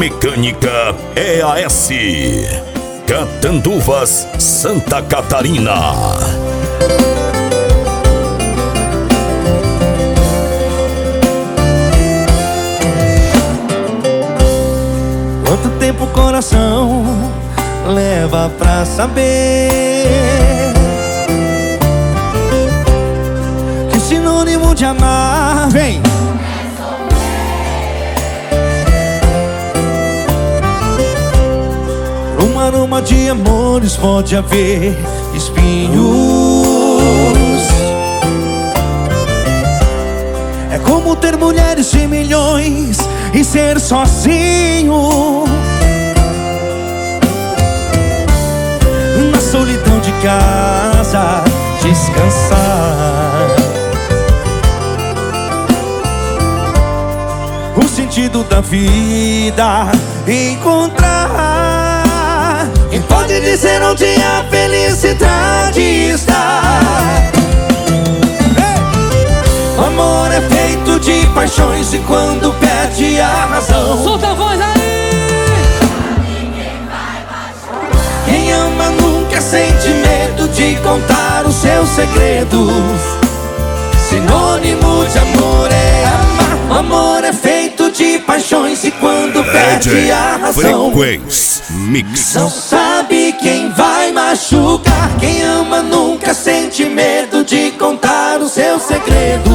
Mecânica EAS, Catanduvas, Santa Catarina. Quanto tempo o coração leva pra saber que o sinônimo de amar vem. Um aroma de amores pode haver espinhos. É como ter mulheres de milhões e ser sozinho na solidão de casa, descansar. O sentido da vida encontrar. Quem pode dizer onde a felicidade está? O amor é feito de paixões e quando perde a razão. Solta a voz aí! Quem ama nunca sente medo de contar os seus segredos. Sinônimo de amor é amar. O amor é feito de paixões e quando perde a razão. Frequência Mix. Não sabe quem vai machucar. Quem ama nunca sente medo de contar os seus segredos.